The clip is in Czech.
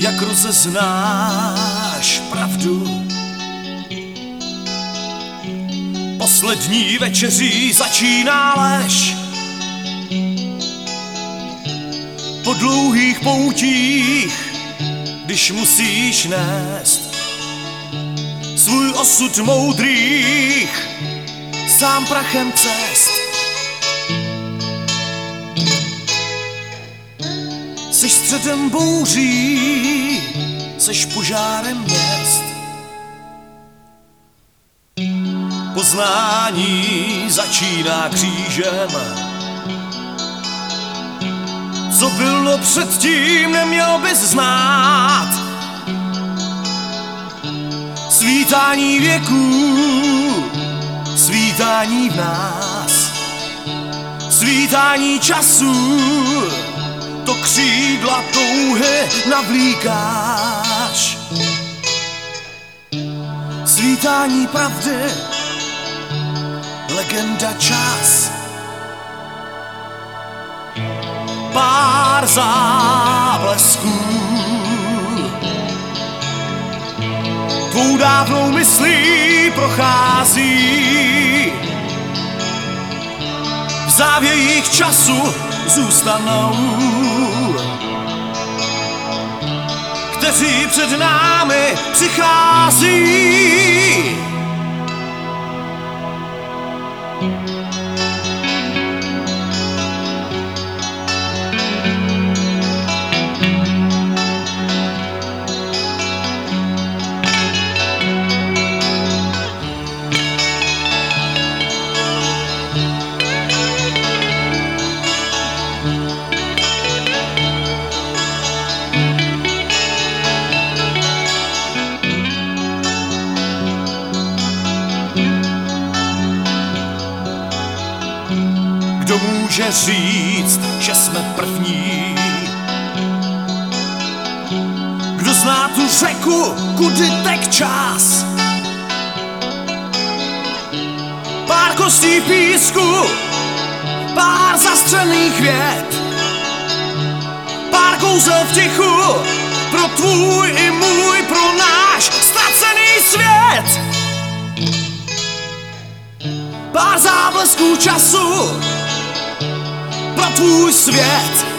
jak rozeznáš pravdu. Poslední večeří začíná lež. Po dlouhých poutích, když musíš nést svůj osud moudrých, sám prachem cest. Seš středem bouří, seš požárem měst. Poznání začíná křížem. Co bylo předtím, neměl bys znát. Svítání věků, svítání v nás, svítání času, to křídla touhy navlíkáš. Svítání pravdy, legenda čas. Pár záblesků tvou dávnou myslí prochází. V závějích času zůstanou, kteří před námi přichází. Kdo může říct, že jsme první? Kdo zná tu řeku, kudy tek čas? Pár kostí písku, pár zastřených vět, pár kouzel v tichu, pro tvůj i můj, pro náš ztracený svět. Pár záblesků času pro tvůj svět.